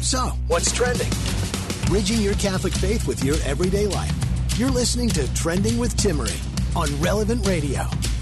So, what's trending? Bridging your Catholic faith with your everyday life. You're listening to Trending with Timmerie on Relevant Radio.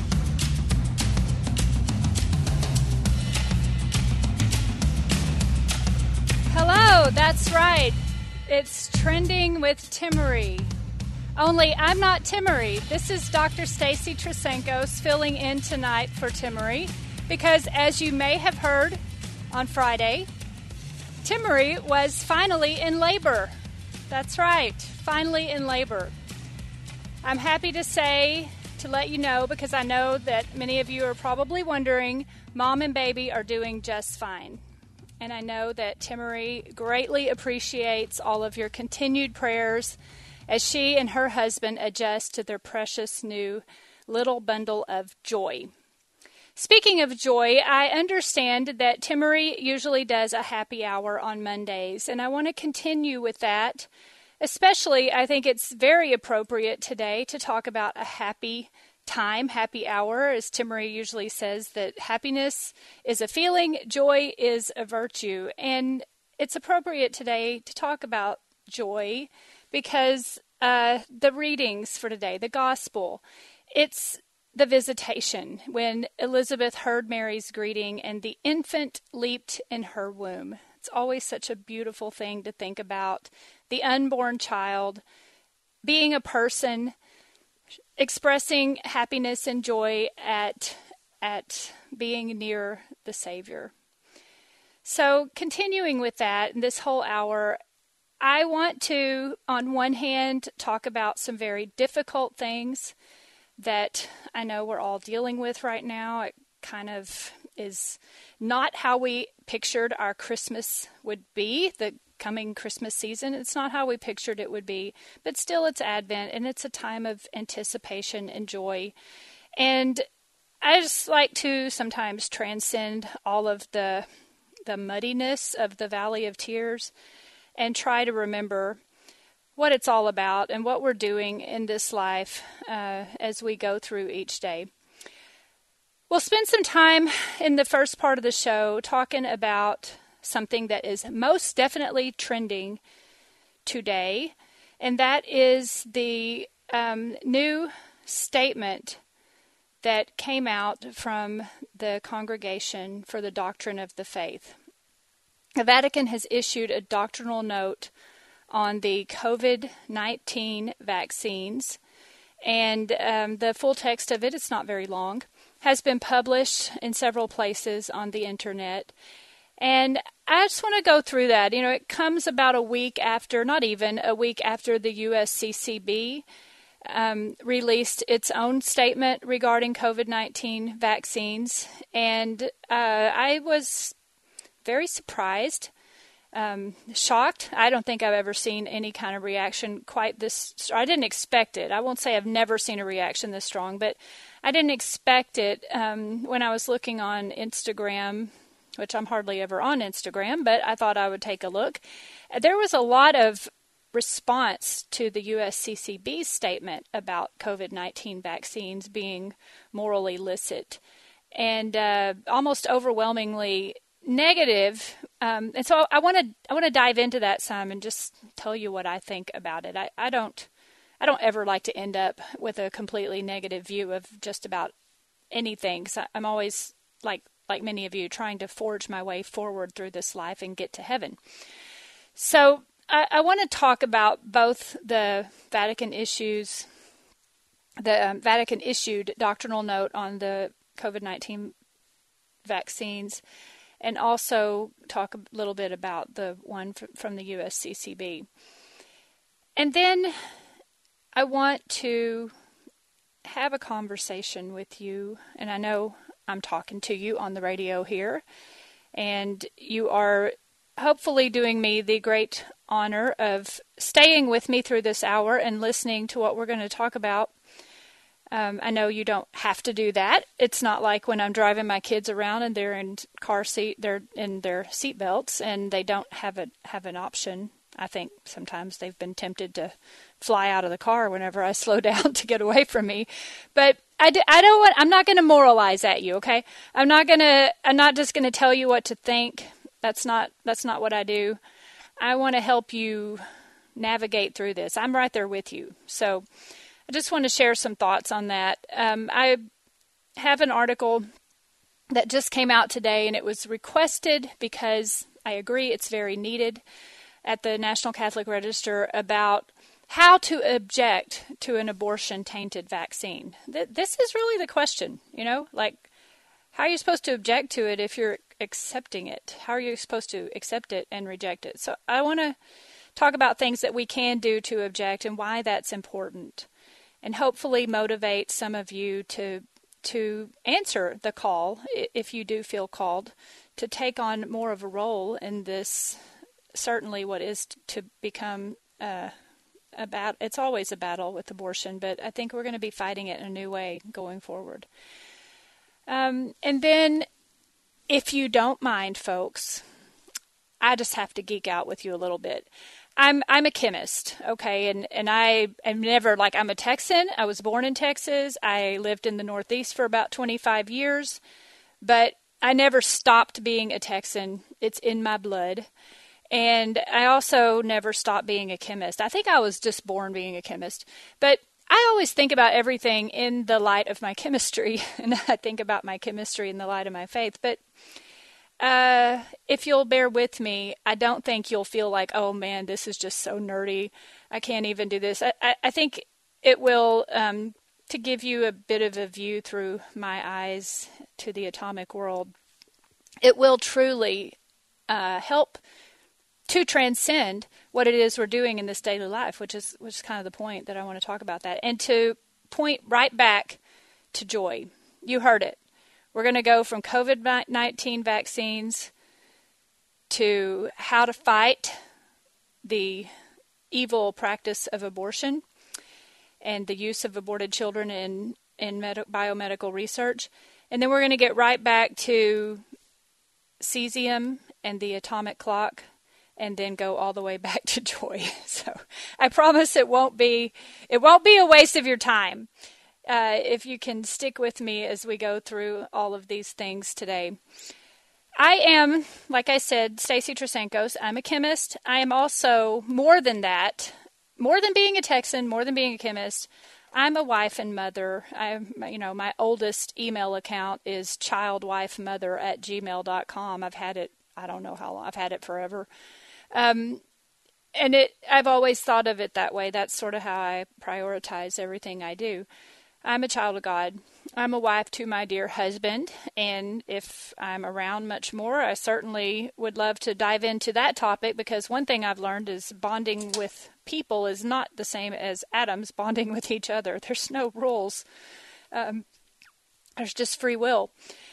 Hello, that's right. It's Trending with Timmerie. Only I'm not Timmerie. This is Dr. Stacy Trasenkos filling in tonight for Timmerie because, as you may have heard on Friday, Timmerie was finally in labor. That's right, finally in labor. I'm happy to let you know, because I know that many of you are probably wondering, Mom and baby are doing just fine. And I know that Timmerie greatly appreciates all of your continued prayers as she and her husband adjust to their precious new little bundle of joy. Speaking of joy, I understand that Timmerie usually does a happy hour on Mondays, and I want to continue with that. Especially, I think it's very appropriate today to talk about a happy time, happy hour, as Timmerie usually says that happiness is a feeling, joy is a virtue. And it's appropriate today to talk about joy because the readings for today, the gospel, it's the visitation, when Elizabeth heard Mary's greeting and the infant leaped in her womb. It's always such a beautiful thing to think about. The unborn child being a person, expressing happiness and joy at being near the Savior. So continuing with that, in this whole hour, I want to, on one hand, talk about some very difficult things that I know we're all dealing with right now. It kind of is not how we pictured our Christmas would be, the coming Christmas season. It's not how we pictured it would be, but still it's Advent and it's a time of anticipation and joy. And I just like to sometimes transcend all of the muddiness of the Valley of Tears and try to remember what it's all about and what we're doing in this life as we go through each day. We'll spend some time in the first part of the show talking about something that is most definitely trending today, and that is the new statement that came out from the Congregation for the Doctrine of the Faith. The Vatican has issued a doctrinal note on the COVID-19 vaccines, and the full text of it, it's not very long, has been published in several places on the internet. And I just want to go through that. You know, it comes about a week after, not even a week after the USCCB released its own statement regarding COVID-19 vaccines. And I was very surprised, shocked. I don't think I've ever seen any kind of reaction quite this. I didn't expect it. I won't say I've never seen a reaction this strong, but I didn't expect it when I was looking on Instagram, which I'm hardly ever on Instagram, but I thought I would take a look. There was a lot of response to the USCCB statement about COVID-19 vaccines being morally illicit, and almost overwhelmingly negative. And so I want to dive into that some and just tell you what I think about it. I don't ever like to end up with a completely negative view of just about anything. So I'm always like many of you, trying to forge my way forward through this life and get to heaven. So I want to talk about both the Vatican issued doctrinal note on the COVID-19 vaccines, and also talk a little bit about the one from the USCCB. And then I want to have a conversation with you, and I know I'm talking to you on the radio here, and you are hopefully doing me the great honor of staying with me through this hour and listening to what we're going to talk about. I know you don't have to do that. It's not like when I'm driving my kids around and they're in they're in their seat belts and they don't have an option. I think sometimes they've been tempted to fly out of the car whenever I slow down to get away from me. But I'm not going to moralize at you, okay? I'm not just going to tell you what to think. That's not what I do. I want to help you navigate through this. I'm right there with you. So I just want to share some thoughts on that. I have an article that just came out today, and it was requested because I agree it's very needed at the National Catholic Register about how to object to an abortion-tainted vaccine. This is really the question, like, how are you supposed to object to it if you're accepting it? How are you supposed to accept it and reject it? So I want to talk about things that we can do to object and why that's important, and hopefully motivate some of you to answer the call, if you do feel called, to take on more of a role in this, certainly what is to become it's always a battle with abortion, but I think we're going to be fighting it in a new way going forward. And then, if you don't mind, folks, I just have to geek out with you a little bit. I'm a chemist, okay, and I'm never, like, I'm a Texan. I was born in Texas. I lived in the Northeast for about 25 years, but I never stopped being a Texan. It's in my blood. And I also never stopped being a chemist. I think I was just born being a chemist. But I always think about everything in the light of my chemistry, and I think about my chemistry in the light of my faith. But if you'll bear with me, I don't think you'll feel like, oh man, this is just so nerdy. I can't even do this. I think it will, to give you a bit of a view through my eyes to the atomic world, it will truly help to transcend what it is we're doing in this daily life, which is kind of the point that I want to talk about that, and to point right back to joy. You heard it. We're going to go from COVID-19 vaccines to how to fight the evil practice of abortion and the use of aborted children in biomedical research. And then we're going to get right back to cesium and the atomic clock, and then go all the way back to joy. So I promise it won't be a waste of your time if you can stick with me as we go through all of these things today. I am, like I said, Stacy Trasenkos. I'm a chemist. I am also more than that, more than being a Texan, more than being a chemist. I'm a wife and mother. My oldest email account is childwifemother@gmail.com. I've had it, I don't know how long. I've had it forever. I've always thought of it that way. That's sort of how I prioritize everything I do. I'm a child of God. I'm a wife to my dear husband, and if I'm around much more, I certainly would love to dive into that topic, because one thing I've learned is bonding with people is not the same as atoms bonding with each other. There's no rules. There's just free will.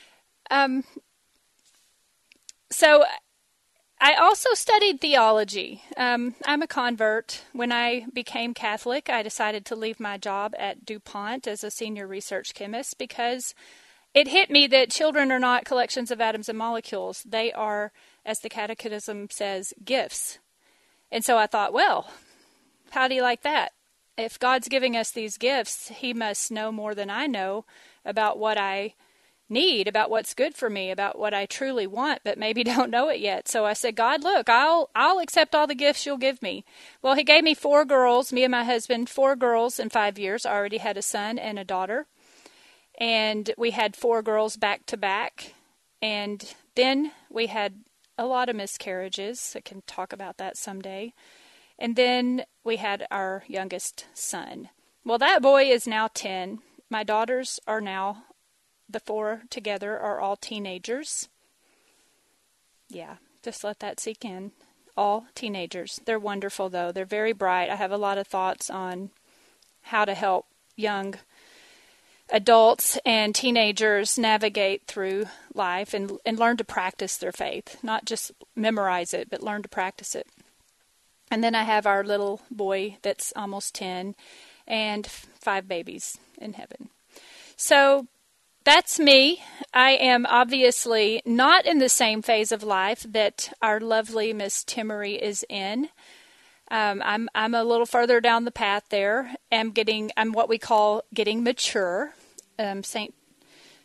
So I also studied theology. I'm a convert. When I became Catholic, I decided to leave my job at DuPont as a senior research chemist, because it hit me that children are not collections of atoms and molecules. They are, as the Catechism says, gifts. And so I thought, well, how do you like that? If God's giving us these gifts, He must know more than I know about what I need, about what's good for me, about what I truly want, but maybe don't know it yet. So I said, God, look, I'll accept all the gifts you'll give me. Well, He gave me 4 girls, me and my husband, 4 girls in 5 years. I already had a son and a daughter. And we had 4 girls back to back. And then we had a lot of miscarriages. I can talk about that someday. And then we had our youngest son. Well, that boy is now 10. My daughters are now, the 4 together are all teenagers. Yeah, just let that sink in. All teenagers. They're wonderful, though. They're very bright. I have a lot of thoughts on how to help young adults and teenagers navigate through life and learn to practice their faith. Not just memorize it, but learn to practice it. And then I have our little boy that's almost 10 and 5 babies in heaven. So that's me. I am obviously not in the same phase of life that our lovely Miss Timmery is in. I'm a little further down the path there. I'm what we call getting mature. Saint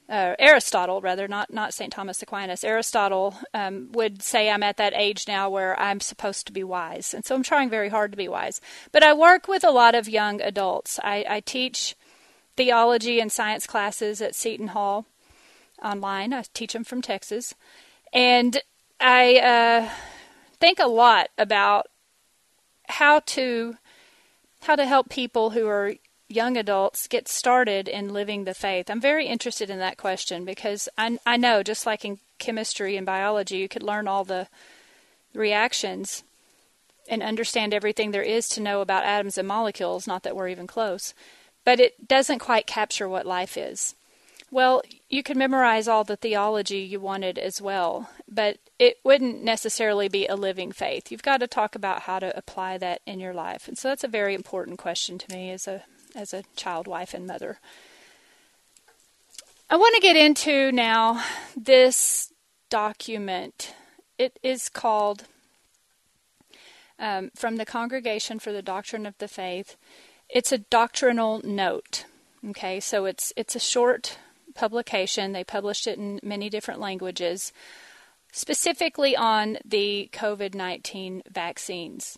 Aristotle, rather, not St. Thomas Aquinas. Aristotle would say I'm at that age now where I'm supposed to be wise. And so I'm trying very hard to be wise. But I work with a lot of young adults. I teach theology and science classes at Seton Hall online. I teach them from Texas. And I think a lot about how to help people who are young adults get started in living the faith. I'm very interested in that question because I know, just like in chemistry and biology, you could learn all the reactions and understand everything there is to know about atoms and molecules, not that we're even close, but it doesn't quite capture what life is. Well, you could memorize all the theology you wanted as well, but it wouldn't necessarily be a living faith. You've got to talk about how to apply that in your life. And so that's a very important question to me as a child, wife, and mother. I want to get into now this document. It is called From the Congregation for the Doctrine of the Faith. It's a doctrinal note. Okay, so it's a short publication. They published it in many different languages, specifically on the COVID-19 vaccines.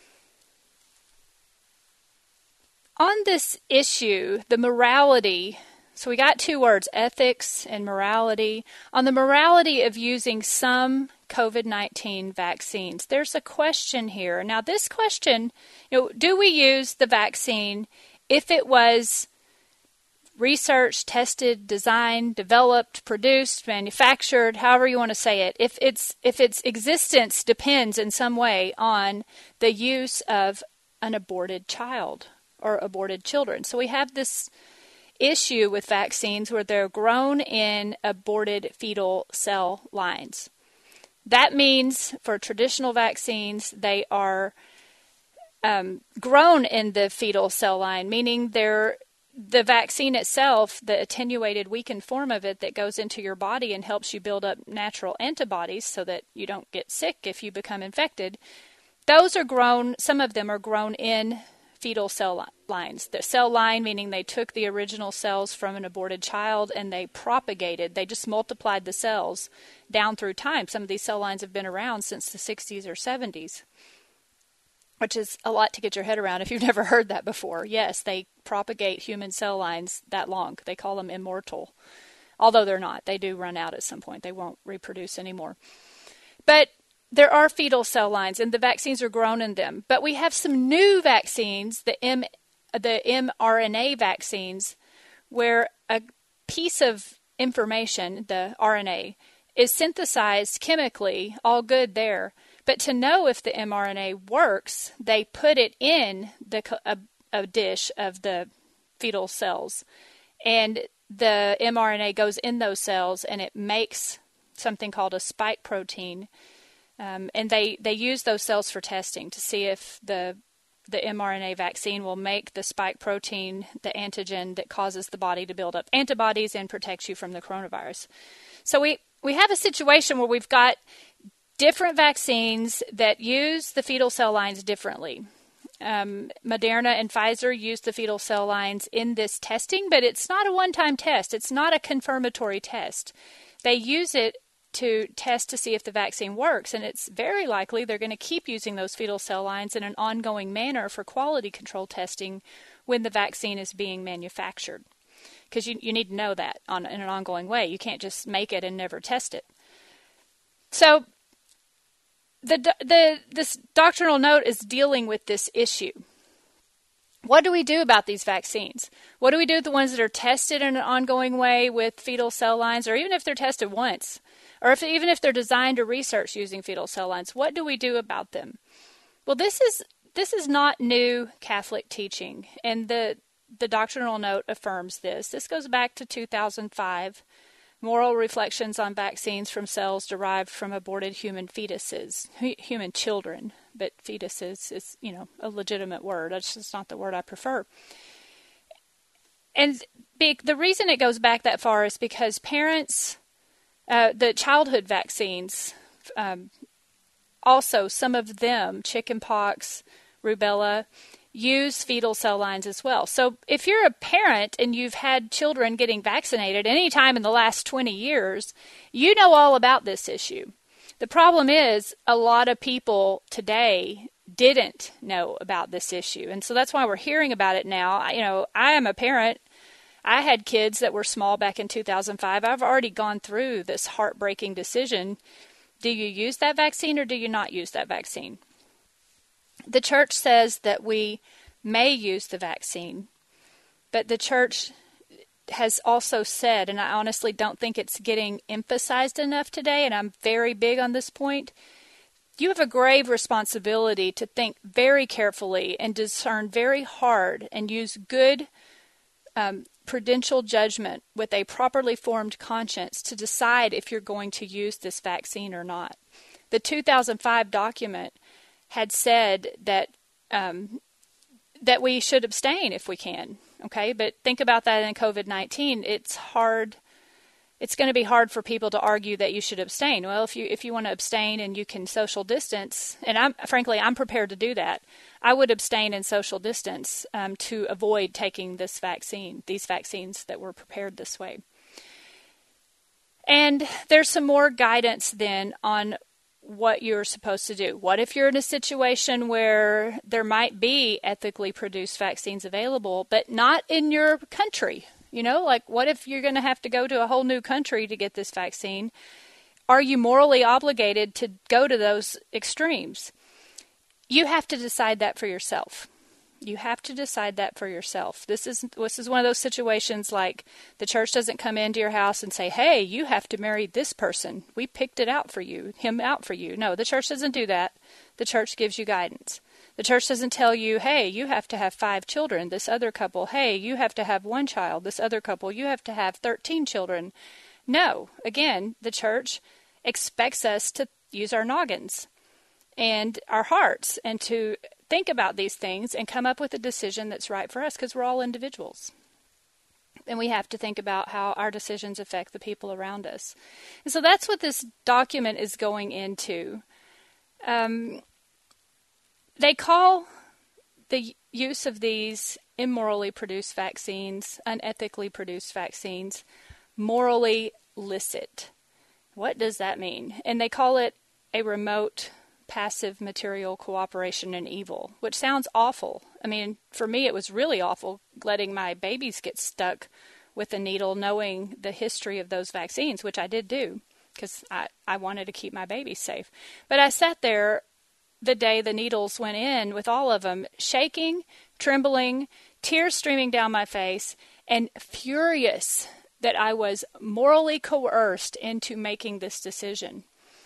On this issue, the morality, so we got two words, ethics and morality. On the morality of using some COVID-19 vaccines, there's a question here. Now, this question, do we use the vaccine if it was researched, tested, designed, developed, produced, manufactured, however you want to say it, if its existence depends in some way on the use of an aborted child or aborted children. So we have this issue with vaccines where they're grown in aborted fetal cell lines. That means for traditional vaccines, they are grown in the fetal cell line, meaning the vaccine itself, the attenuated, weakened form of it that goes into your body and helps you build up natural antibodies so that you don't get sick if you become infected, those are grown, some of them are grown in fetal cell lines. The cell line, meaning they took the original cells from an aborted child and they propagated, they just multiplied the cells down through time. Some of these cell lines have been around since the 60s or 70s, which is a lot to get your head around if you've never heard that before. Yes, they propagate human cell lines that long. They call them immortal, although they're not. They do run out at some point. They won't reproduce anymore. But there are fetal cell lines, and the vaccines are grown in them. But we have some new vaccines, the mRNA vaccines, where a piece of information, the RNA, is synthesized chemically, all good there. But to know if the mRNA works, they put it in a dish of the fetal cells. And the mRNA goes in those cells, and it makes something called a spike protein. And they use those cells for testing to see if the mRNA vaccine will make the spike protein, the antigen that causes the body to build up antibodies and protects you from the coronavirus. So we have a situation where we've got different vaccines that use the fetal cell lines differently. Moderna and Pfizer use the fetal cell lines in this testing, but it's not a one-time test. It's not a confirmatory test. They use it to test to see if the vaccine works, and it's very likely they're going to keep using those fetal cell lines in an ongoing manner for quality control testing when the vaccine is being manufactured. Because you need to know that in an ongoing way. You can't just make it and never test it. So this doctrinal note is dealing with this issue. What do we do about these vaccines? What do we do with the ones that are tested in an ongoing way with fetal cell lines, or even if they're tested once, or even if they're designed or researched using fetal cell lines? What do we do about them? Well, this is not new Catholic teaching, and the doctrinal note affirms this. This goes back to 2005. Moral Reflections on Vaccines from Cells Derived from Aborted Human Fetuses, human children, but fetuses is, a legitimate word. That's just not the word I prefer. And the reason it goes back that far is because parents, the childhood vaccines, also some of them, chickenpox, rubella, use fetal cell lines as well. So if you're a parent and you've had children getting vaccinated any time in the last 20 years, you know all about this issue. The problem is a lot of people today didn't know about this issue. And so that's why we're hearing about it now. I am a parent. I had kids that were small back in 2005. I've already gone through this heartbreaking decision. Do you use that vaccine or do you not use that vaccine? The church says that we may use the vaccine, but the church has also said, and I honestly don't think it's getting emphasized enough today, and I'm very big on this point, you have a grave responsibility to think very carefully and discern very hard and use good prudential judgment with a properly formed conscience to decide if you're going to use this vaccine or not. The 2005 document had said that that we should abstain if we can. Okay, but think about that in COVID-19. It's hard. It's going to be hard for people to argue that you should abstain. Well, if you want to abstain and you can social distance, and I'm prepared to do that. I would abstain and social distance to avoid taking these vaccines that were prepared this way. And there's some more guidance then on what you're supposed to do. What if you're in a situation where there might be ethically produced vaccines available, but not in your country? Like what if you're going to have to go to a whole new country to get this vaccine? Are you morally obligated to go to those extremes? You have to decide that for yourself. You have to decide that for yourself. This is one of those situations like the church doesn't come into your house and say, hey, you have to marry this person. We picked him out for you. No, the church doesn't do that. The church gives you guidance. The church doesn't tell you, hey, you have to have 5 children. This other couple, hey, you have to have 1 child. This other couple, you have to have 13 children. No, again, the church expects us to use our noggins and our hearts and to think about these things and come up with a decision that's right for us because we're all individuals. And we have to think about how our decisions affect the people around us. And so that's what this document is going into. They call the use of these immorally produced vaccines, unethically produced vaccines, morally licit. What does that mean? And they call it a remote passive material cooperation in evil, which sounds awful. I mean, for me, it was really awful letting my babies get stuck with a needle, knowing the history of those vaccines, which I did do because I wanted to keep my babies safe. But I sat there the day the needles went in with all of them, shaking, trembling, tears streaming down my face, and furious that I was morally coerced into making this decision.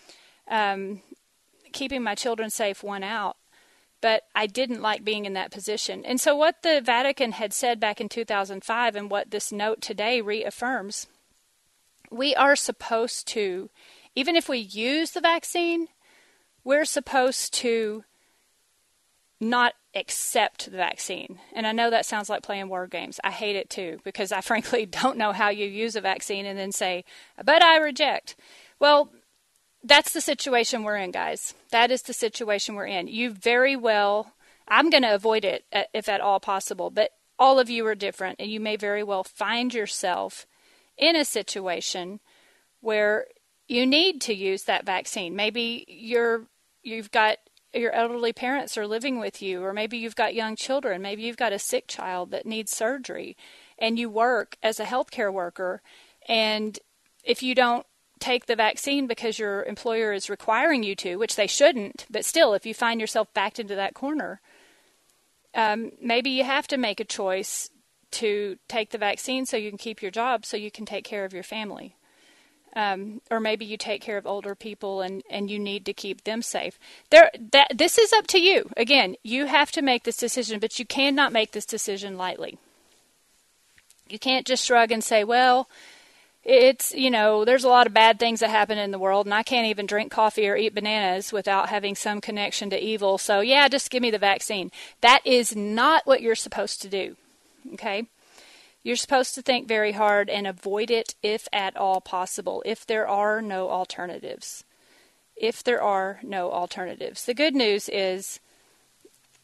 Keeping my children safe won out, but I didn't like being in that position. And so what the Vatican had said back in 2005 and what this note today reaffirms, we are supposed to, even if we use the vaccine, we're supposed to not accept the vaccine. And I know that sounds like playing word games. I hate it too, because I frankly don't know how you use a vaccine and then say, but I reject. Well, that's the situation we're in, guys. That is the situation we're in. You very well, I'm going to avoid it if at all possible, but all of you are different, and you may very well find yourself in a situation where you need to use that vaccine. Maybe you've got your elderly parents are living with you, or maybe you've got young children. Maybe you've got a sick child that needs surgery, and you work as a healthcare worker, and if you don't take the vaccine because your employer is requiring you to, which they shouldn't, but still, if you find yourself backed into that corner, maybe you have to make a choice to take the vaccine so you can keep your job, so you can take care of your family. Or maybe you take care of older people and you need to keep them safe. This is up to you. Again, you have to make this decision, but you cannot make this decision lightly. You can't just shrug and say, well, it's, there's a lot of bad things that happen in the world, and I can't even drink coffee or eat bananas without having some connection to evil. So, yeah, just give me the vaccine. That is not what you're supposed to do, okay? You're supposed to think very hard and avoid it if at all possible, if there are no alternatives. If there are no alternatives. The good news is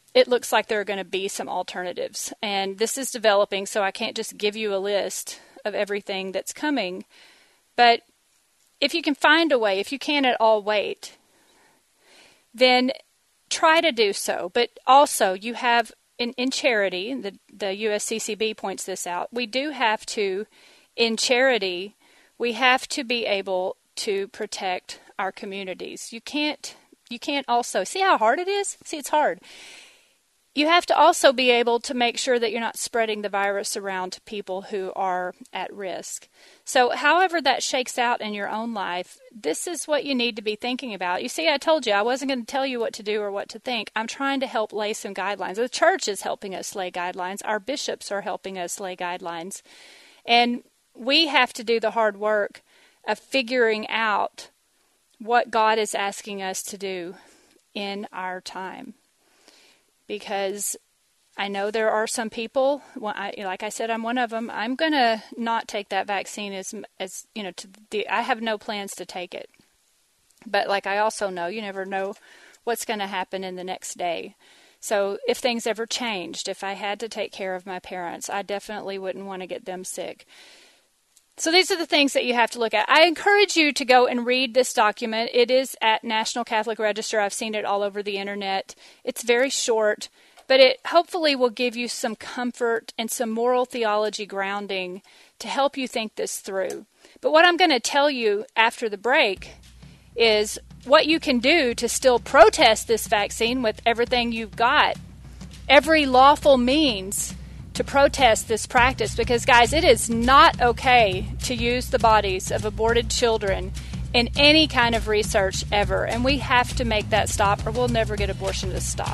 it looks like there are going to be some alternatives. And this is developing, so I can't just give you a list of everything that's coming. But if you can find a way, if you can at all wait, then try to do so. But also, you have, in charity, the USCCB points this out, we do have to, in charity, we have to be able to protect our communities. You can't also, see how hard it is? See, it's hard. You have to also be able to make sure that you're not spreading the virus around to people who are at risk. So however that shakes out in your own life, this is what you need to be thinking about. You see, I told you I wasn't going to tell you what to do or what to think. I'm trying to help lay some guidelines. The church is helping us lay guidelines. Our bishops are helping us lay guidelines. And we have to do the hard work of figuring out what God is asking us to do in our time. Because I know there are some people, like I said, I'm one of them. I'm going to not take that vaccine as you know, I have no plans to take it. But like I also know, you never know what's going to happen in the next day. So if things ever changed, if I had to take care of my parents, I definitely wouldn't want to get them sick. So these are the things that you have to look at. I encourage you to go and read this document. It is at National Catholic Register. I've seen it all over the internet. It's very short, but it hopefully will give you some comfort and some moral theology grounding to help you think this through. But what I'm going to tell you after the break is what you can do to still protest this vaccine with everything you've got, every lawful means to protest this practice, because guys, it is not okay to use the bodies of aborted children in any kind of research ever, and we have to make that stop or we'll never get abortion to stop.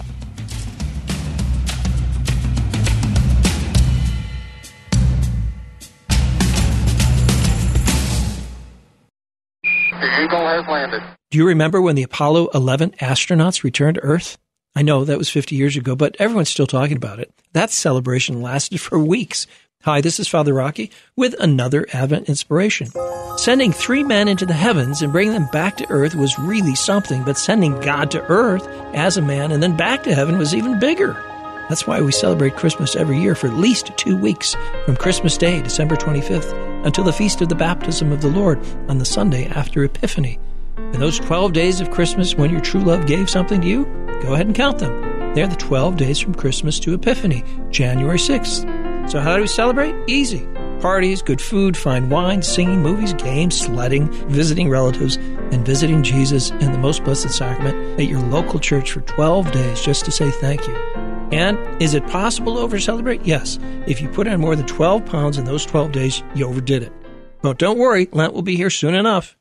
The Eagle has landed. Do you remember when the Apollo 11 astronauts returned to Earth? I know that was 50 years ago, but everyone's still talking about it. That celebration lasted for weeks. Hi, this is Father Rocky with another Advent inspiration. Sending 3 men into the heavens and bringing them back to Earth was really something, but sending God to Earth as a man and then back to heaven was even bigger. That's why we celebrate Christmas every year for at least 2 weeks, from Christmas Day, December 25th, until the Feast of the Baptism of the Lord on the Sunday after Epiphany. And those 12 days of Christmas when your true love gave something to you, go ahead and count them. They're the 12 days from Christmas to Epiphany, January 6th. So how do we celebrate? Easy. Parties, good food, fine wine, singing, movies, games, sledding, visiting relatives, and visiting Jesus in the Most Blessed Sacrament at your local church for 12 days just to say thank you. And is it possible to over-celebrate? Yes. If you put on more than 12 pounds in those 12 days, you overdid it. But don't worry, Lent will be here soon enough.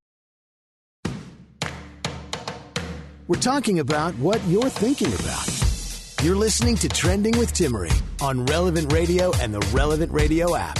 We're talking about what you're thinking about. You're listening to Trending with Timmery on Relevant Radio and the Relevant Radio app.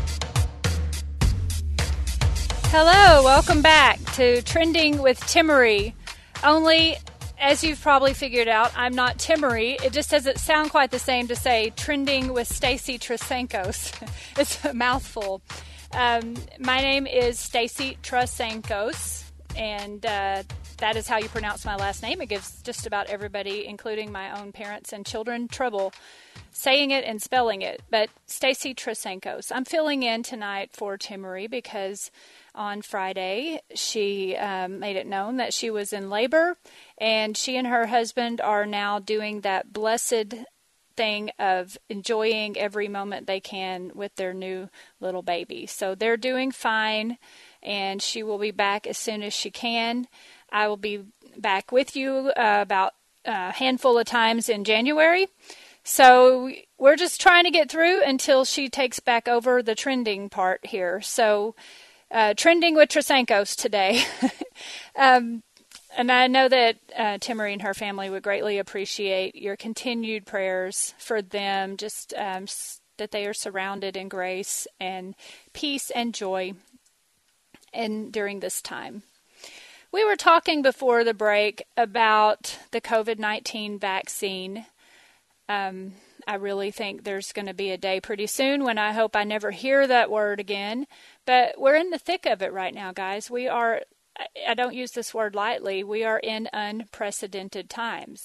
Hello, welcome back to Trending with Timmery. Only, as you've probably figured out, I'm not Timmery. It just doesn't sound quite the same to say Trending with Stacy Trasancos. It's a mouthful. My name is Stacy Trasancos, and that is how you pronounce my last name. It gives just about everybody, including my own parents and children, trouble saying it and spelling it. But Stacy Trasancos. I'm filling in tonight for Timmery because on Friday she made it known that she was in labor, and she and her husband are now doing that blessed thing of enjoying every moment they can with their new little baby. So they're doing fine, and she will be back as soon as she can. I will be back with you about a handful of times in January. So we're just trying to get through until she takes back over the trending part here. So trending with Trasancos today. And I know that Timmery and her family would greatly appreciate your continued prayers for them, just that they are surrounded in grace and peace and joy during this time. We were talking before the break about the COVID-19 vaccine. I really think there's going to be a day pretty soon when I hope I never hear that word again. But we're in the thick of it right now, guys. We are, I don't use this word lightly, we are in unprecedented times.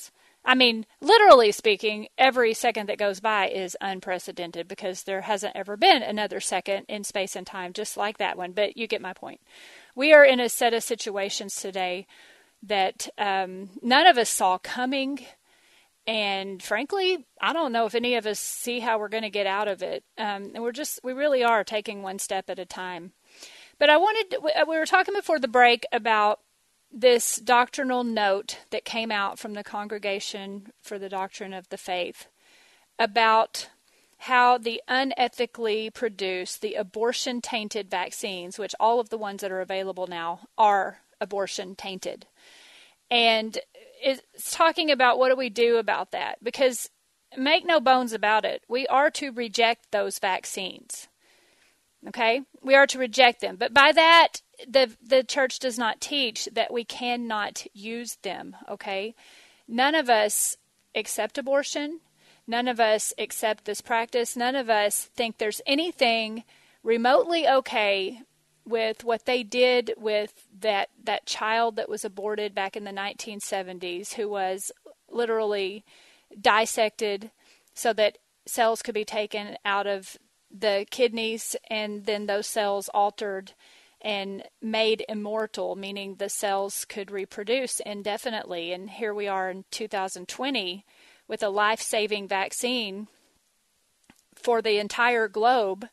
I mean, literally speaking, every second that goes by is unprecedented because there hasn't ever been another second in space and time just like that one. But you get my point. We are in a set of situations today that none of us saw coming. And frankly, I don't know if any of us see how we're going to get out of it. And we really are taking one step at a time. But we were talking before the break about this doctrinal note that came out from the Congregation for the Doctrine of the Faith about how the unethically produced, the abortion-tainted vaccines, which all of the ones that are available now are abortion-tainted. And it's talking about what do we do about that? Because make no bones about it, we are to reject those vaccines. Okay? We are to reject them. But by that, the church does not teach that we cannot use them. Okay? None of us accept abortion. None of us accept this practice. None of us think there's anything remotely okay with what they did with that child that was aborted back in the 1970s, who was literally dissected so that cells could be taken out of the kidneys and then those cells altered and made immortal, meaning the cells could reproduce indefinitely. And here we are in 2020 with a life-saving vaccine for the entire globe,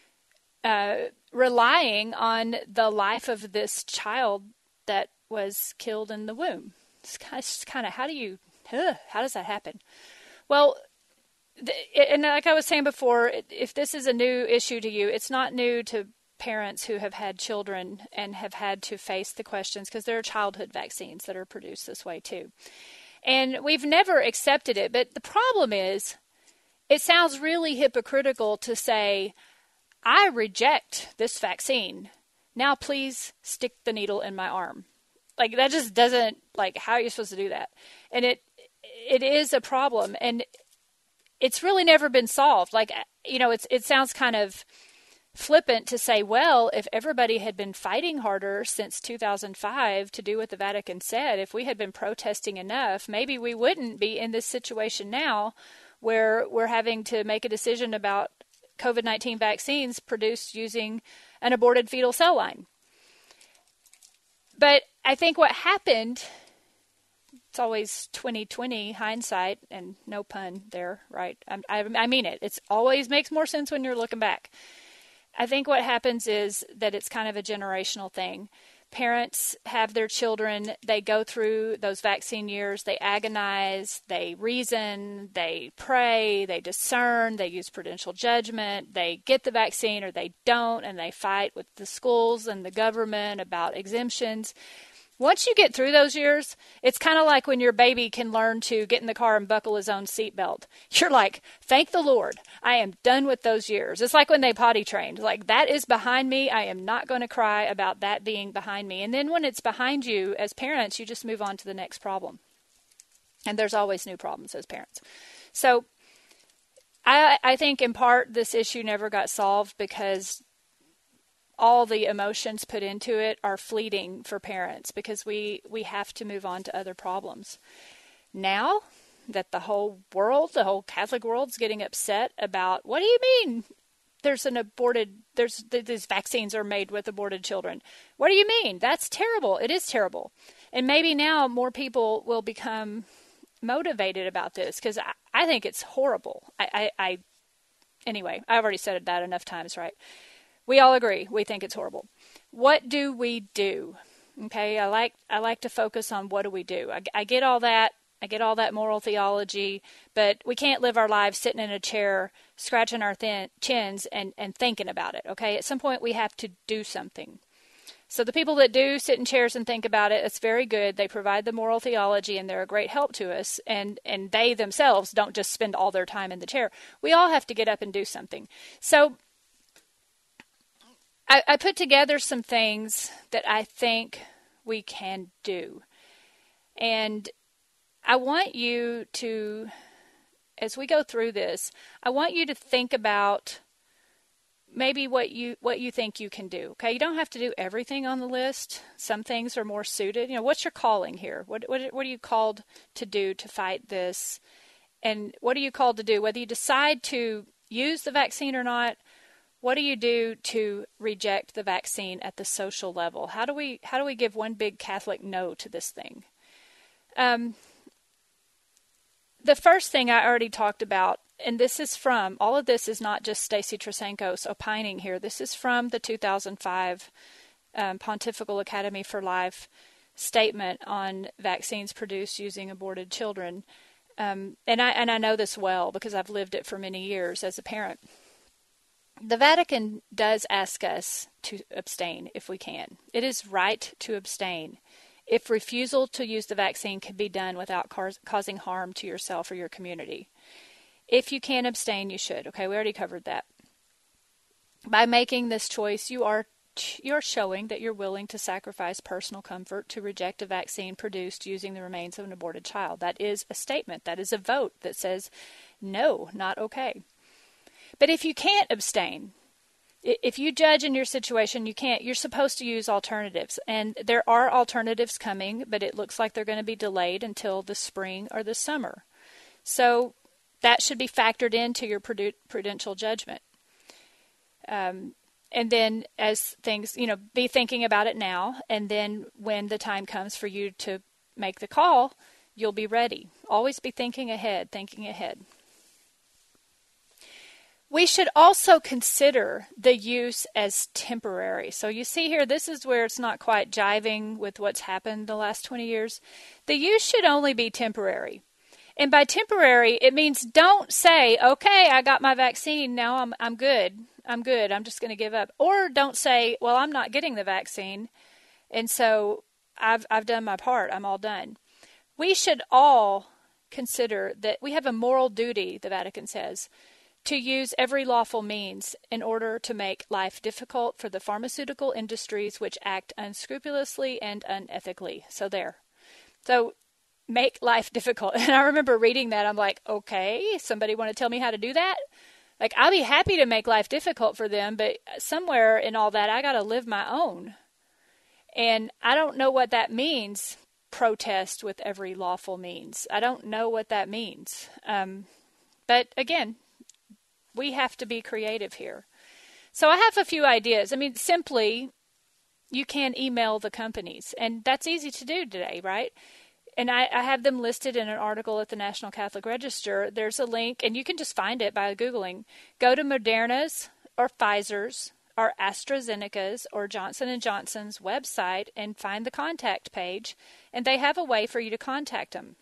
relying on the life of this child that was killed in the womb. It's kind of how does that happen? Well, and like I was saying before, if this is a new issue to you, it's not new to parents who have had children and have had to face the questions, because there are childhood vaccines that are produced this way too. And we've never accepted it. But the problem is, it sounds really hypocritical to say, I reject this vaccine. Now please stick the needle in my arm. Like, that just doesn't, like, how are you supposed to do that? And it is a problem. And it's really never been solved. Like, you know, it sounds kind of flippant to say, well, if everybody had been fighting harder since 2005 to do what the Vatican said, if we had been protesting enough, maybe we wouldn't be in this situation now where we're having to make a decision about COVID-19 vaccines produced using an aborted fetal cell line. But I think what happened, it's always 20/20 hindsight, and no pun there, right? I mean it. It always makes more sense when you're looking back. I think what happens is that it's kind of a generational thing. Parents have their children, they go through those vaccine years, they agonize, they reason, they pray, they discern, they use prudential judgment, they get the vaccine or they don't, and they fight with the schools and the government about exemptions. Once you get through those years, it's kind of like when your baby can learn to get in the car and buckle his own seatbelt. You're like, thank the Lord, I am done with those years. It's like when they potty trained. Like, that is behind me. I am not going to cry about that being behind me. And then when it's behind you as parents, you just move on to the next problem. And there's always new problems as parents. So I think in part this issue never got solved because all the emotions put into it are fleeting for parents, because we have to move on to other problems. Now that the whole Catholic world's getting upset about, what do you mean these vaccines are made with aborted children? What do you mean? That's terrible. It is terrible. And maybe now more people will become motivated about this, because I think it's horrible. Anyway, I've already said that enough times, right? We all agree. We think it's horrible. What do we do? Okay, I like to focus on what do we do. I get all that. I get all that moral theology, but we can't live our lives sitting in a chair, scratching our chins and thinking about it, okay? At some point, we have to do something. So the people that do sit in chairs and think about it, it's very good. They provide the moral theology, and they're a great help to us, and they themselves don't just spend all their time in the chair. We all have to get up and do something. So I put together some things that I think we can do. And I want you to, as we go through this, I want you to think about what you think you can do. Okay, you don't have to do everything on the list. Some things are more suited. What's your calling here? What are you called to do to fight this? And what are you called to do? Whether you decide to use the vaccine or not, what do you do to reject the vaccine at the social level? How do we give one big Catholic no to this thing? The first thing I already talked about, and this is from, all of this is not just Stacy Trasenkos opining here. This is from the 2005 Pontifical Academy for Life statement on vaccines produced using aborted children. And I know this well because I've lived it for many years as a parent. The Vatican does ask us to abstain if we can. It is right to abstain if refusal to use the vaccine can be done without causing harm to yourself or your community. If you can abstain, you should. Okay, we already covered that. By making this choice, you are showing that you're willing to sacrifice personal comfort to reject a vaccine produced using the remains of an aborted child. That is a statement. That is a vote that says, no, not okay. But if you can't abstain, if you judge in your situation, you're supposed to use alternatives. And there are alternatives coming, but it looks like they're going to be delayed until the spring or the summer. So that should be factored into your prudential judgment. And then as things, be thinking about it now. And then when the time comes for you to make the call, you'll be ready. Always be thinking ahead. We should also consider the use as temporary. So you see here, this is where it's not quite jiving with what's happened the last 20 years. The use should only be temporary. And by temporary, it means don't say, okay, I got my vaccine, now I'm good, I'm just going to give up. Or don't say, well, I'm not getting the vaccine, and so I've done my part, I'm all done. We should all consider that we have a moral duty, the Vatican says, to use every lawful means in order to make life difficult for the pharmaceutical industries which act unscrupulously and unethically. So make life difficult. And I remember reading that. I'm like, okay, somebody want to tell me how to do that? Like, I'll be happy to make life difficult for them, but somewhere in all that, I got to live my own. And I don't know what that means, protest with every lawful means. I don't know what that means. But again, we have to be creative here. So I have a few ideas. Simply, you can email the companies, and that's easy to do today, right? And I have them listed in an article at the National Catholic Register. There's a link, and you can just find it by Googling. Go to Moderna's or Pfizer's or AstraZeneca's or Johnson & Johnson's website and find the contact page, and they have a way for you to contact them.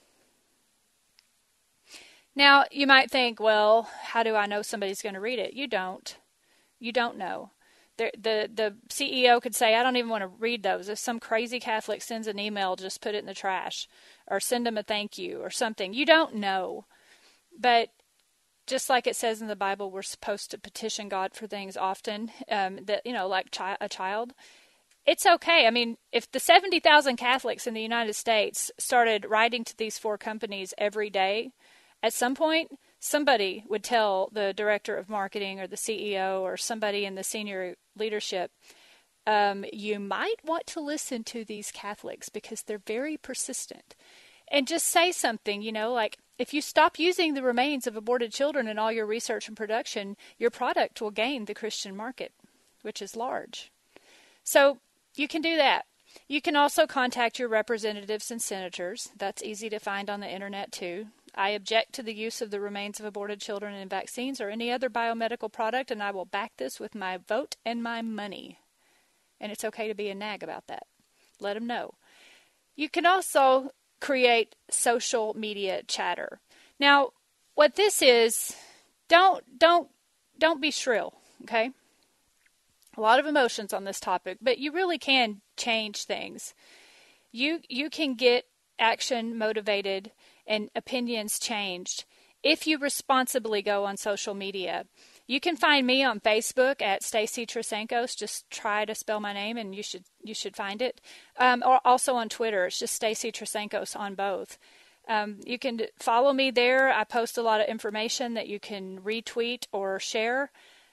Now, you might think, well, how do I know somebody's going to read it? You don't. You don't know. The CEO could say, I don't even want to read those. If some crazy Catholic sends an email, just put it in the trash or send them a thank you or something. You don't know. But just like it says in the Bible, we're supposed to petition God for things often, like a child. It's okay. If the 70,000 Catholics in the United States started writing to these 4 companies every day, at some point, somebody would tell the director of marketing or the CEO or somebody in the senior leadership, you might want to listen to these Catholics because they're very persistent. And just say something, like, if you stop using the remains of aborted children in all your research and production, your product will gain the Christian market, which is large. So you can do that. You can also contact your representatives and senators. That's easy to find on the internet too. I object to the use of the remains of aborted children in vaccines or any other biomedical product, and I will back this with my vote and my money. And it's okay to be a nag about that. Let them know. You can also create social media chatter. Now, what this is, don't be shrill, okay? A lot of emotions on this topic, but you really can change things. You can get action motivated and opinions changed if you responsibly go on social media. You can find me on Facebook at Stacy Trasenkos. Just try to spell my name and you should find it. Or also on Twitter. It's just Stacy Trasenkos on both. You can follow me there. I post a lot of information that you can retweet or share.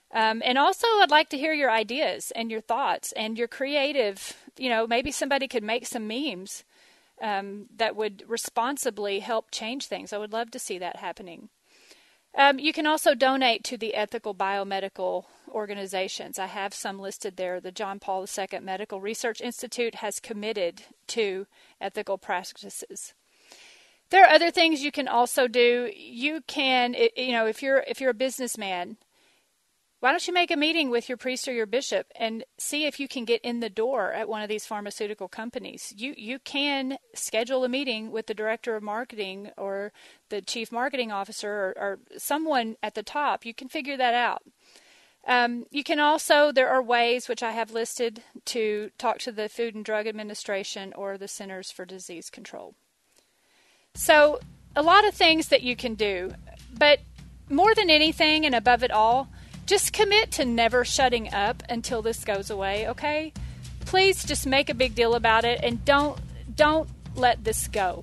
And also, I'd like to hear your ideas and your thoughts and your creative, maybe somebody could make some memes that would responsibly help change things. I would love to see that happening. You can also donate to the ethical biomedical organizations. I have some listed there. The John Paul II Medical Research Institute has committed to ethical practices. There are other things you can also do. You can, if you're a businessman, why don't you make a meeting with your priest or your bishop and see if you can get in the door at one of these pharmaceutical companies? You can schedule a meeting with the director of marketing or the chief marketing officer or someone at the top. You can figure that out. You can also, there are ways, which I have listed, to talk to the Food and Drug Administration or the Centers for Disease Control. So a lot of things that you can do, but more than anything and above it all, just commit to never shutting up until this goes away, okay? Please just make a big deal about it and don't let this go.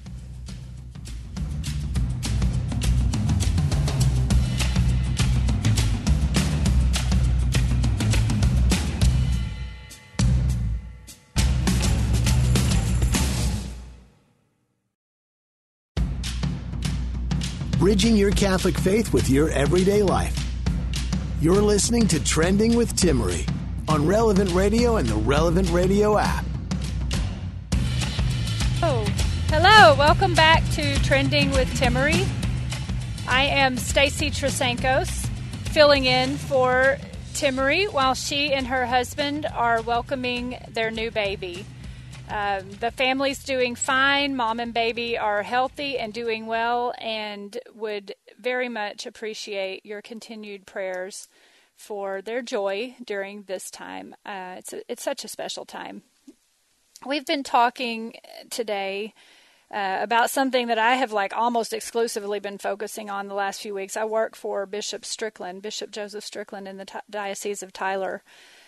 Bridging your Catholic faith with your everyday life. You're listening to Trending with Timmerie on Relevant Radio and the Relevant Radio app. Oh, hello. Welcome back to Trending with Timmerie. I am Stacy Trasenkos, filling in for Timmerie while she and her husband are welcoming their new baby. The family's doing fine. Mom and baby are healthy and doing well, and would very much appreciate your continued prayers for their joy during this time. It's such a special time. We've been talking today about something that I have almost exclusively been focusing on the last few weeks. I work for Bishop Joseph Strickland in the Diocese of Tyler.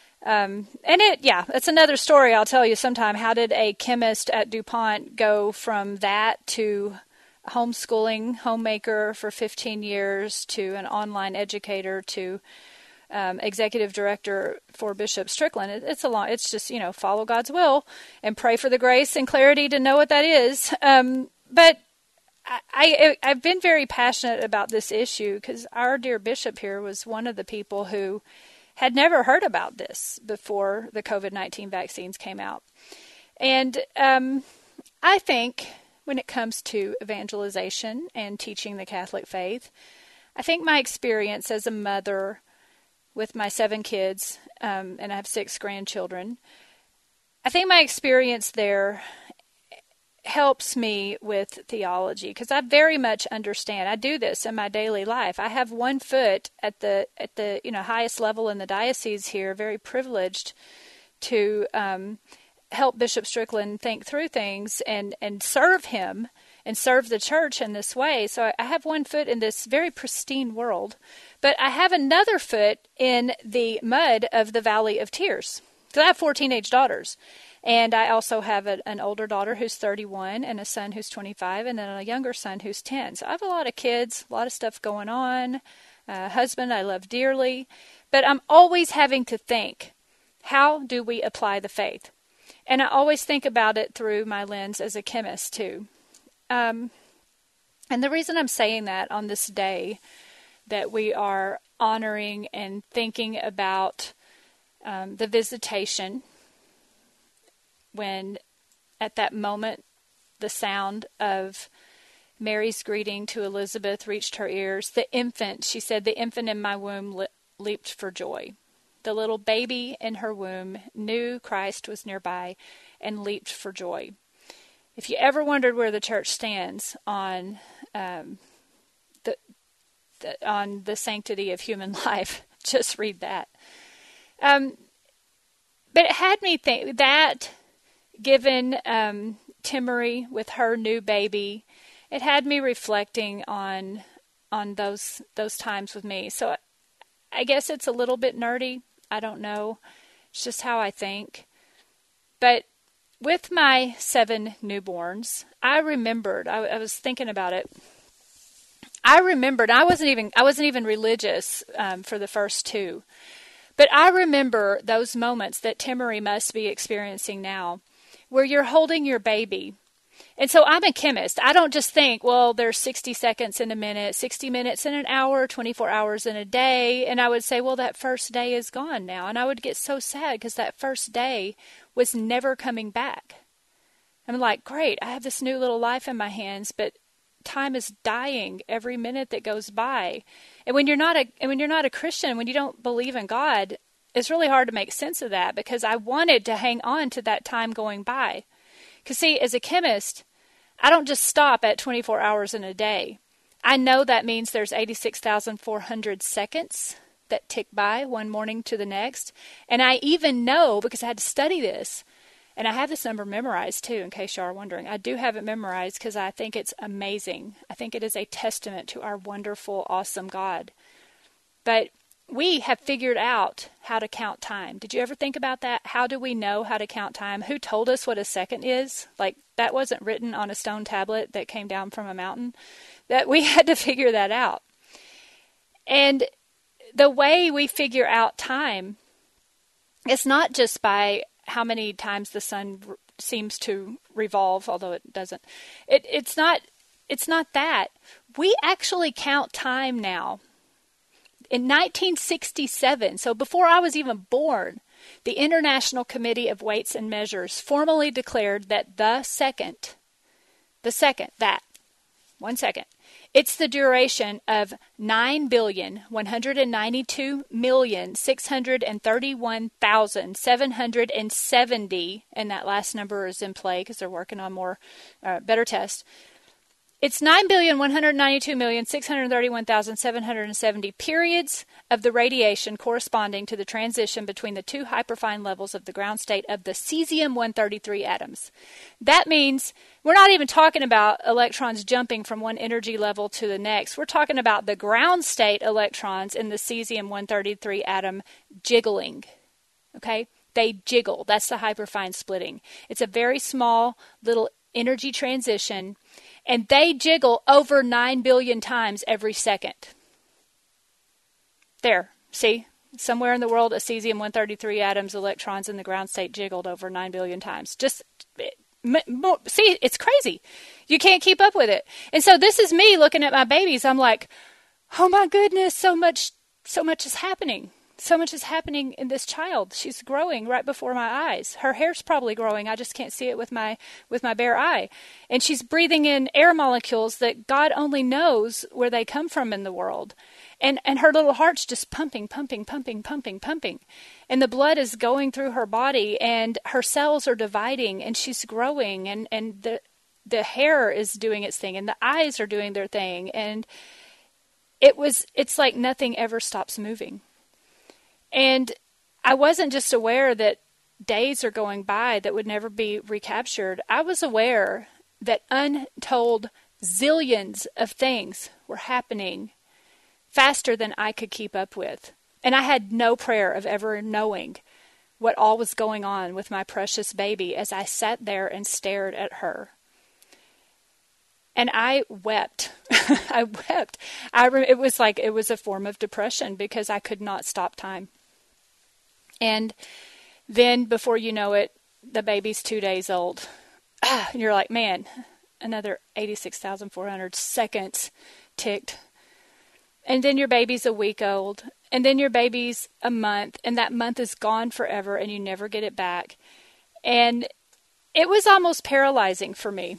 It's another story I'll tell you sometime. How did a chemist at DuPont go from that to homeschooling, homemaker for 15 years, to an online educator, to executive director for Bishop Strickland? It's just, follow God's will and pray for the grace and clarity to know what that is. But I've been very passionate about this issue because our dear bishop here was one of the people who had never heard about this before the COVID-19 vaccines came out. And I think when it comes to evangelization and teaching the Catholic faith, I think my experience as a mother with my 7 kids, and I have 6 grandchildren, I think my experience there helps me with theology, because I very much understand. I do this in my daily life. I have one foot at the highest level in the diocese here, very privileged to help Bishop Strickland think through things and serve him and serve the church in this way. So I have one foot in this very pristine world, but I have another foot in the mud of the Valley of Tears, because I have 4 teenage daughters. And I also have an older daughter who's 31 and a son who's 25 and then a younger son who's 10. So I have a lot of kids, a lot of stuff going on, husband I love dearly. But I'm always having to think, how do we apply the faith? And I always think about it through my lens as a chemist too. And the reason I'm saying that on this day that we are honoring and thinking about the visitation, when at that moment the sound of Mary's greeting to Elizabeth reached her ears, the infant, she said, the infant in my womb leaped for joy. The little baby in her womb knew Christ was nearby and leaped for joy. If you ever wondered where the church stands on the sanctity of human life, just read that. But it had me think that, given Timmerie with her new baby, it had me reflecting on those times with me. So I guess it's a little bit nerdy. I don't know. It's just how I think. But with my 7 newborns, I remembered, I was thinking about it. I remembered, I wasn't even religious for the first two, but I remember those moments that Timmery must be experiencing now, where you're holding your baby. And so I'm a chemist. I don't just think, well, there's 60 seconds in a minute, 60 minutes in an hour, 24 hours in a day. And I would say, well, that first day is gone now. And I would get so sad because that first day was never coming back. I'm like, great, I have this new little life in my hands, but time is dying every minute that goes by. And when you're not a Christian, when you don't believe in God, it's really hard to make sense of that, because I wanted to hang on to that time going by. Because see, as a chemist, I don't just stop at 24 hours in a day. I know that means there's 86,400 seconds that tick by one morning to the next. And I even know, because I had to study this, and I have this number memorized too, in case you are wondering. I do have it memorized because I think it's amazing. I think it is a testament to our wonderful, awesome God. But we have figured out how to count time. Did you ever think about that? How do we know how to count time? Who told us what a second is? Like, that wasn't written on a stone tablet that came down from a mountain. That we had to figure that out. And the way we figure out time is not just by how many times the sun seems to revolve, although it doesn't. It's not that. We actually count time now. In 1967, so before I was even born, the International Committee of Weights and Measures formally declared that the second, 1 second, it's the duration of 9,192,631,770, and that last number is in play because they're working on better tests. It's 9,192,631,770 periods of the radiation corresponding to the transition between the two hyperfine levels of the ground state of the cesium-133 atoms. That means we're not even talking about electrons jumping from one energy level to the next. We're talking about the ground state electrons in the cesium-133 atom jiggling. Okay? They jiggle. That's the hyperfine splitting. It's a very small little energy transition, and they jiggle over 9 billion times every second. There, see? Somewhere in the world, a cesium-133 atom's electrons in the ground state jiggled over 9 billion times. See, it's crazy. You can't keep up with it. And so this is me looking at my babies. I'm like, oh my goodness, so much is happening. So much is happening in this child. She's growing right before my eyes. Her hair's probably growing. I just can't see it with my bare eye. And she's breathing in air molecules that God only knows where they come from in the world. And her little heart's just pumping. And the blood is going through her body, and her cells are dividing, and she's growing, and the hair is doing its thing, and the eyes are doing their thing. And it's like nothing ever stops moving. And I wasn't just aware that days are going by that would never be recaptured. I was aware that untold zillions of things were happening faster than I could keep up with. And I had no prayer of ever knowing what all was going on with my precious baby as I sat there and stared at her. And I wept. I wept. It was like it was a form of depression because I could not stop time. And then before you know it, the baby's 2 days old. And you're like, man, another 86,400 seconds ticked. And then your baby's a week old. And then your baby's a month. And that month is gone forever and you never get it back. And it was almost paralyzing for me.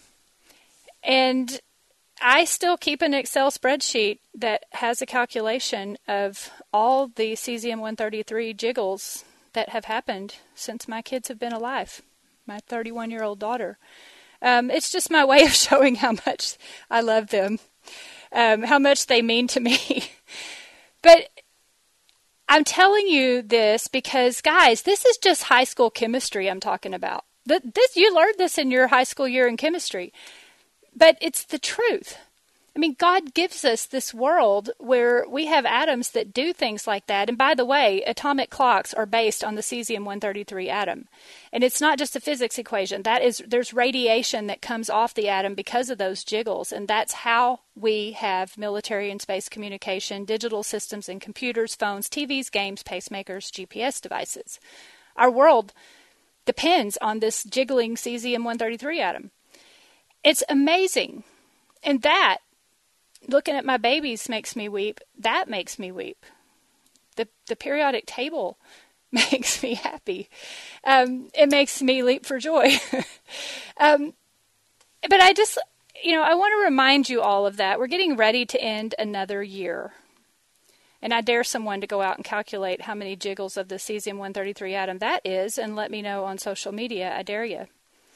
And I still keep an Excel spreadsheet that has a calculation of all the cesium-133 jiggles that have happened since my kids have been alive, my 31-year-old daughter. It's just my way of showing how much I love them, how much they mean to me. But I'm telling you this because, guys, this is just high school chemistry I'm talking about. You learned this in your high school year in chemistry. But it's the truth. I mean, God gives us this world where we have atoms that do things like that. And by the way, atomic clocks are based on the cesium-133 atom. And it's not just a physics equation. There's radiation that comes off the atom because of those jiggles. And that's how we have military and space communication, digital systems and computers, phones, TVs, games, pacemakers, GPS devices. Our world depends on this jiggling cesium-133 atom. It's amazing. And that, looking at my babies makes me weep. That makes me weep. The periodic table makes me happy. It makes me leap for joy. But I just, I want to remind you all of that. We're getting ready to end another year. And I dare someone to go out and calculate how many jiggles of the cesium-133 atom that is, and let me know on social media. I dare you.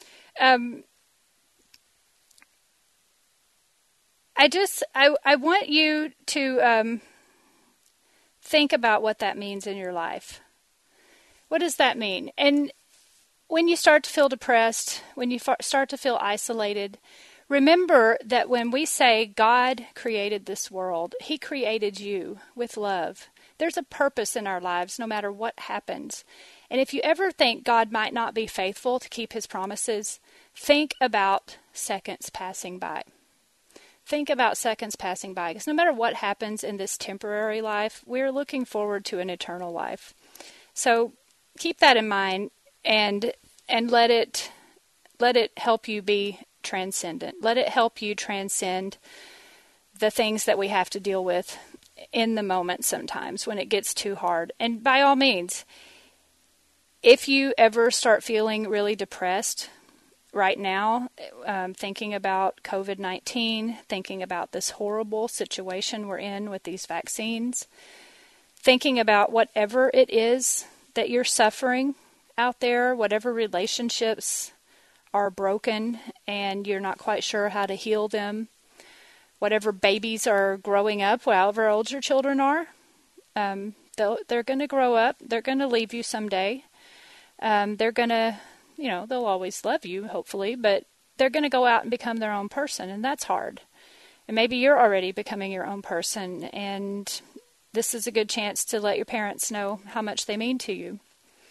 I want you to think about what that means in your life. What does that mean? And when you start to feel depressed, when you start to feel isolated, remember that when we say God created this world, He created you with love. There's a purpose in our lives no matter what happens. And if you ever think God might not be faithful to keep His promises, think about seconds passing by. Think about seconds passing by, because no matter what happens in this temporary life, we're looking forward to an eternal life. So keep that in mind and let it help you be transcendent. Let it help you transcend the things that we have to deal with in the moment sometimes when it gets too hard. And by all means, if you ever start feeling really depressed right now, thinking about COVID-19, thinking about this horrible situation we're in with these vaccines, thinking about whatever it is that you're suffering out there, whatever relationships are broken and you're not quite sure how to heal them, whatever babies are growing up, however old your children are, they're going to grow up, they're going to leave you someday, they're going to, they'll always love you, hopefully, but they're going to go out and become their own person, and that's hard. And maybe you're already becoming your own person, and this is a good chance to let your parents know how much they mean to you.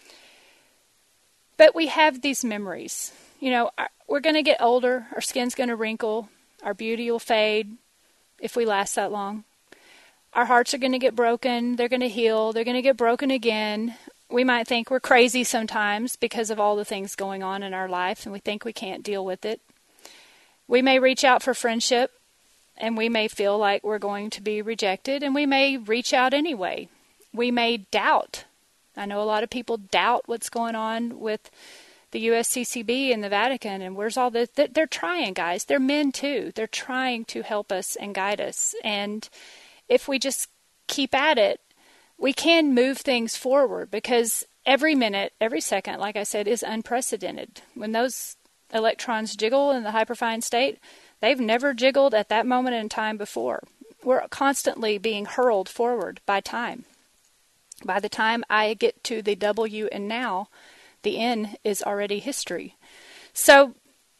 But we have these memories. We're going to get older, our skin's going to wrinkle, our beauty will fade if we last that long. Our hearts are going to get broken, they're going to heal, they're going to get broken again. We might think we're crazy sometimes because of all the things going on in our life, and we think we can't deal with it. We may reach out for friendship, and we may feel like we're going to be rejected, and we may reach out anyway. We may doubt. I know a lot of people doubt what's going on with the USCCB and the Vatican, and where's all this? They're trying, guys. They're men too. They're trying to help us and guide us. And if we just keep at it, we can move things forward, because every minute, every second, like I said, is unprecedented. When those electrons jiggle in the hyperfine state, they've never jiggled at that moment in time before. We're constantly being hurled forward by time. By the time I get to the W and now, the N is already history. So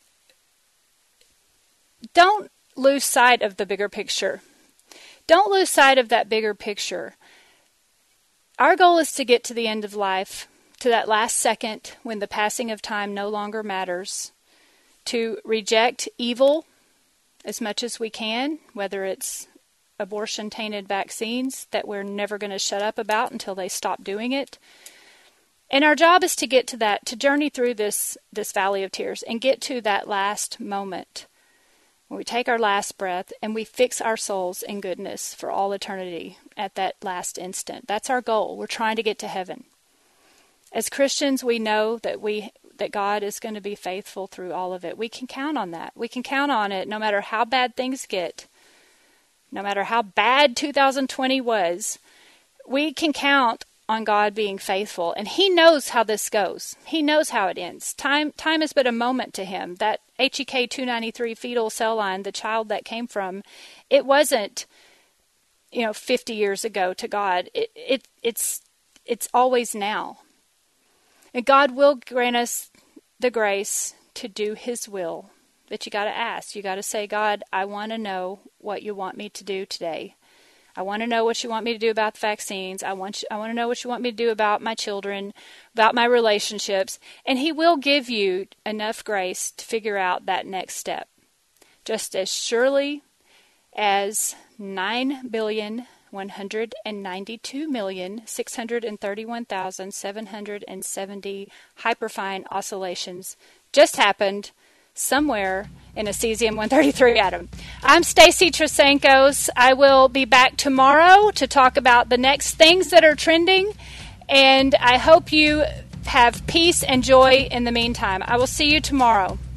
don't lose sight of the bigger picture. Don't lose sight of that bigger picture. Our goal is to get to the end of life, to that last second when the passing of time no longer matters, to reject evil as much as we can, whether it's abortion-tainted vaccines that we're never going to shut up about until they stop doing it. And our job is to get to that, to journey through this valley of tears and get to that last moment when we take our last breath and we fix our souls in goodness for all eternity at that last instant. That's our goal. We're trying to get to heaven. As Christians, we know that God is going to be faithful through all of it. We can count on that. We can count on it no matter how bad things get. No matter how bad 2020 was, we can count on God being faithful. And He knows how this goes. He knows how it ends. Time is but a moment to Him. That HEK 293 fetal cell line, the child that came from, it wasn't, 50 years ago to God. It's always now. And God will grant us the grace to do His will. But you got to ask. You got to say, God, I want to know what you want me to do today. I want to know what you want me to do about the vaccines. I want to know what you want me to do about my children, about my relationships. And he will give you enough grace to figure out that next step. Just as surely as 9,192,631,770 hyperfine oscillations just happened somewhere in a cesium-133 atom. I'm Stacy Trasancos. I will be back tomorrow to talk about the next things that are trending, and I hope you have peace and joy in the meantime. I will see you tomorrow.